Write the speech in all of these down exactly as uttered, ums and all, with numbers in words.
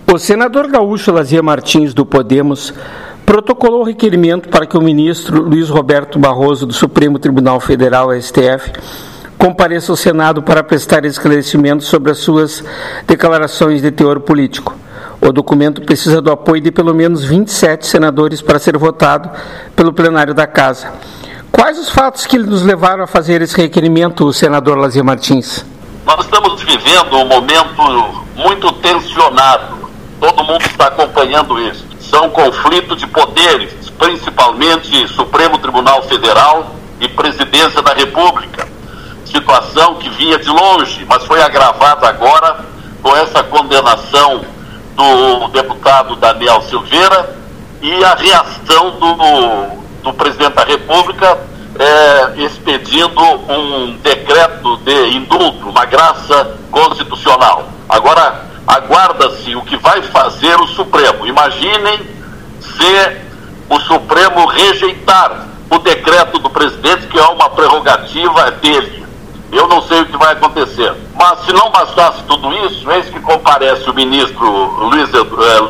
O senador gaúcho Lazier Martins, do Podemos, protocolou o requerimento para que o ministro Luiz Roberto Barroso, do Supremo Tribunal Federal, S T F, compareça ao Senado para prestar esclarecimentos sobre as suas declarações de teor político. O documento precisa do apoio de pelo menos vinte e sete senadores para ser votado pelo plenário da Casa. Quais os fatos que nos levaram a fazer esse requerimento, senador Lazier Martins? Nós estamos vivendo um momento muito tensionado. Todo mundo está acompanhando isso. São conflitos de poderes, principalmente Supremo Tribunal Federal e Presidência da República. Situação que vinha de longe, mas foi agravada agora com essa condenação do deputado Daniel Silveira e a reação do, do presidente da República é, expedindo um decreto de indulto, uma graça constitucional. Agora, aguarda-se o que vai fazer o Supremo. Imaginem se o Supremo rejeitar o decreto do presidente, que é uma prerrogativa dele. Eu não sei o que vai acontecer. Mas se não bastasse tudo isso, eis que comparece o ministro Luiz eh,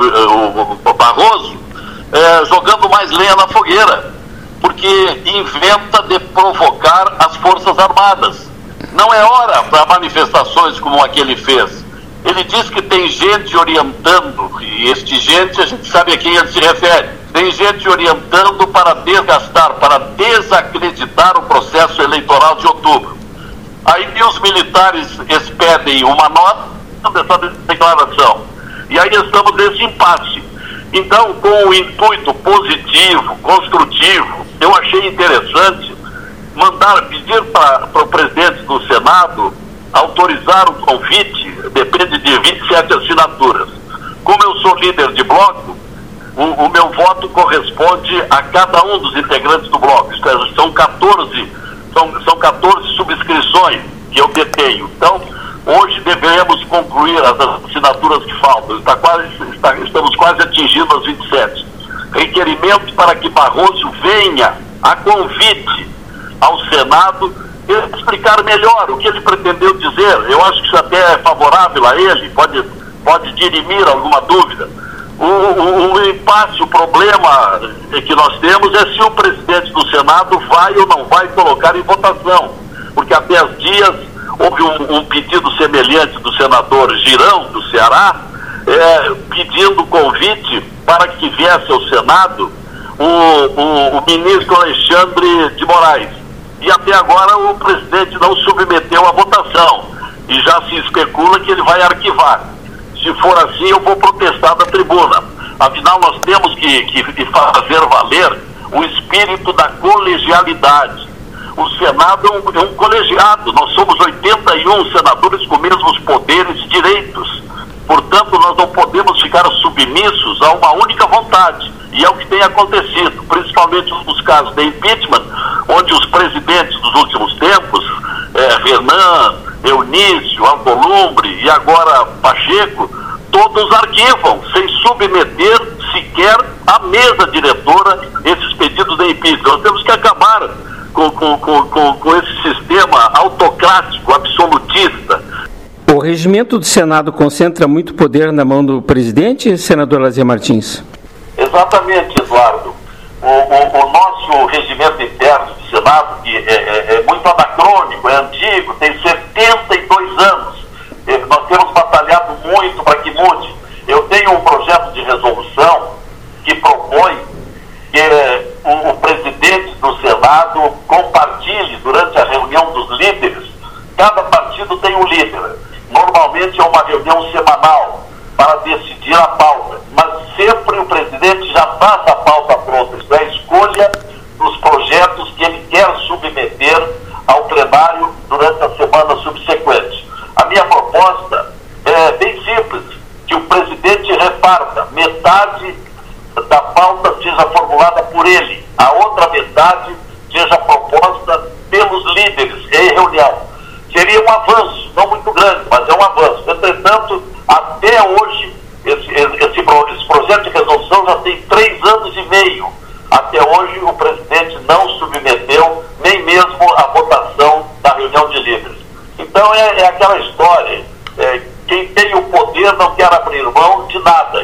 o Barroso eh, jogando mais lenha na fogueira, porque inventa de provocar as Forças Armadas. Não é hora para manifestações como a que ele fez. Ele diz que tem gente orientando, e este gente a gente sabe a quem ele se refere, tem gente orientando para desgastar, para desacreditar o processo eleitoral de outubro. Aí os militares expedem uma nota dessa declaração. E aí estamos nesse impasse. Então, com o intuito positivo, construtivo, eu achei interessante mandar, pedir para o presidente do Senado autorizar o convite, depende de vinte e sete assinaturas. Como eu sou líder de bloco, o, o meu voto corresponde a cada um dos integrantes do bloco. Isto é, são catorze, são, são catorze subscrições que eu detenho. Então, hoje devemos concluir as assinaturas que faltam. Está quase, está, estamos quase atingindo as vinte e sete. Requerimento para que Barroso venha a convite ao Senado explicar melhor o que ele pretendeu dizer. Eu acho que isso até é favorável a ele, pode, pode dirimir alguma dúvida. O, o, o impasse, o problema que nós temos é se o presidente do Senado vai ou não vai colocar em votação, porque há dez dias houve um, um pedido semelhante do senador Girão, do Ceará, é, pedindo convite para que viesse ao Senado o, o, o ministro Alexandre de Moraes. E até agora o presidente não submeteu à votação. E já se especula que ele vai arquivar. Se for assim, eu vou protestar da tribuna. Afinal, nós temos que, que fazer valer o espírito da colegialidade. O Senado é um, é um colegiado. Nós somos oitenta e um senadores com mesmos poderes e direitos. Portanto, nós não podemos ficar submissos a uma única vontade. E é o que tem acontecido, principalmente nos casos de impeachment, onde os presidentes dos últimos tempos, é, Renan, Eunício, Alcolumbre e agora Pacheco, todos arquivam, sem submeter sequer à mesa diretora esses pedidos de impeachment. Nós temos que acabar com, com, com, com, com esse sistema autocrático, absolutista. O regimento do Senado concentra muito poder na mão do presidente, senador Lazier Martins? Exatamente, Eduardo. O, o, o nosso regimento interno do Senado, que é, é, é muito anacrônico, é antigo, tem setenta e dois anos. Nós temos batalhado muito para que mude. Eu tenho um projeto de resolução que propõe que é, o, o presidente do Senado compartilhe durante a reunião dos líderes. Cada partido tem um líder. Normalmente é uma reunião semanal para decidir a pauta, mas sempre o presidente já faz a pauta pronta, isso é a escolha dos projetos que ele quer submeter ao plenário durante a semana subsequente. A minha proposta é bem simples, que o presidente reparta, metade da pauta seja formulada por ele, a outra metade seja proposta pelos líderes em reunião. Seria um avanço, não muito grande, mas é um avanço. Entretanto, até hoje, esse, esse, esse projeto de resolução já tem três anos e meio. Até hoje, o presidente não submeteu nem mesmo a votação da reunião de líderes. Então, é, é aquela história, é, quem tem o poder não quer abrir mão de nada.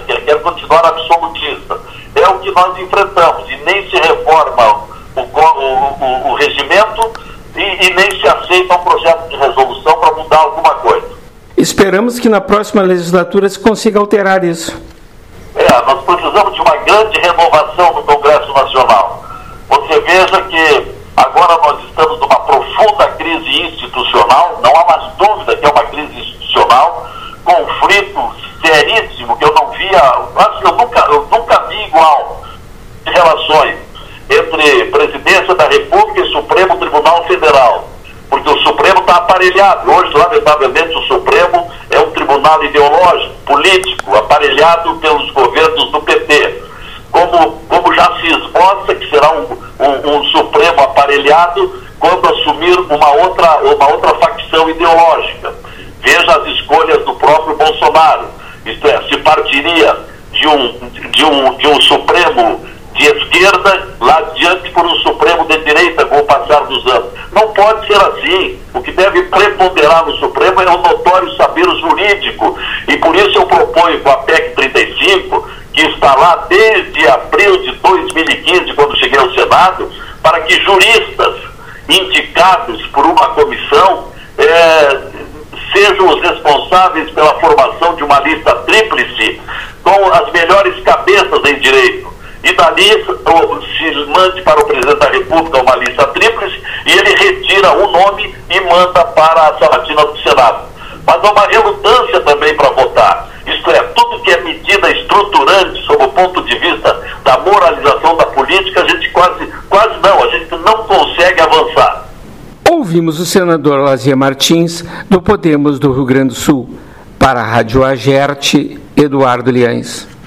continuar absolutista. É o que nós enfrentamos, e nem se reforma o, o, o, o regimento e, e nem se aceita um projeto de resolução para mudar alguma coisa. Esperamos que na próxima legislatura se consiga alterar isso. É, nós precisamos de uma grande renovação no Congresso Nacional. Você veja que agora nós estamos numa profunda crise institucional, não há mais dúvida que é uma crise institucional, conflito seríssimo que eu não via, acho que eu nunca, eu nunca vi igual de relações entre Presidência da República e Supremo Tribunal Federal, porque o Supremo está aparelhado. Hoje, lamentavelmente, o Supremo é um tribunal ideológico, político, aparelhado pelos governos do P T. Como, como já se esboça que será um, um, um Supremo aparelhado quando assumir uma outra, uma outra facção ideológica. Veja as escolhas do próprio Bolsonaro. Isto é, se partiria de um, de um, de um Supremo de esquerda lá adiante por um Supremo de direita com o passar dos anos. Não pode ser assim. O que deve preponderar no Supremo é o notório saber jurídico. E por isso eu proponho com a P E C trinta e cinco, que está lá desde abril de dois mil e quinze, quando cheguei ao Senado, para que juristas indicados por uma comissão é, sejam os responsáveis pela formação de uma lista tríplice com as melhores cabeças em direito. E dali se mande para o Presidente da República uma lista tríplice e ele retira o nome e manda para a Sabatina do Senado. Mas há uma relutância também para votar. Isto é, tudo que é medida estruturante sob o ponto de vista da moralização da política, a gente quase, quase não, a gente não consegue avançar. Ouvimos o senador Lazier Martins, do Podemos do Rio Grande do Sul. Para a Rádio Agerte, Eduardo Liães.